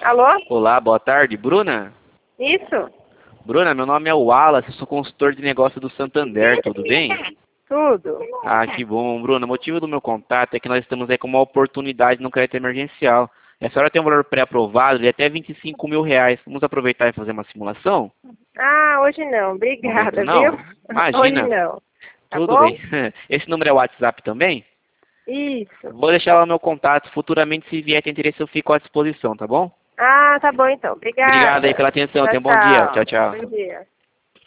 Alô? Olá, boa tarde. Bruna? Isso? Bruna, meu nome é Wallace, sou consultor de negócio do Santander, tudo bem? Tudo. Ah, que bom. Bruna, o motivo do meu contato é que nós estamos aí com uma oportunidade no crédito emergencial. A senhora tem um valor pré-aprovado de até R$ 25.000. Vamos aproveitar e fazer uma simulação? Ah, hoje não. Momento Obrigada, viu? não? Hoje Imagina. não. Tá Tudo bom? bem. Esse número é o WhatsApp também? Isso. Vou deixar lá o meu contato. Futuramente, se vier ter interesse, eu fico à disposição, tá bom? Ah, tá bom então. Obrigado aí pela Obrigada. atenção. Tchau, Tenha um bom dia. Tchau, tchau. tchau. Bom dia.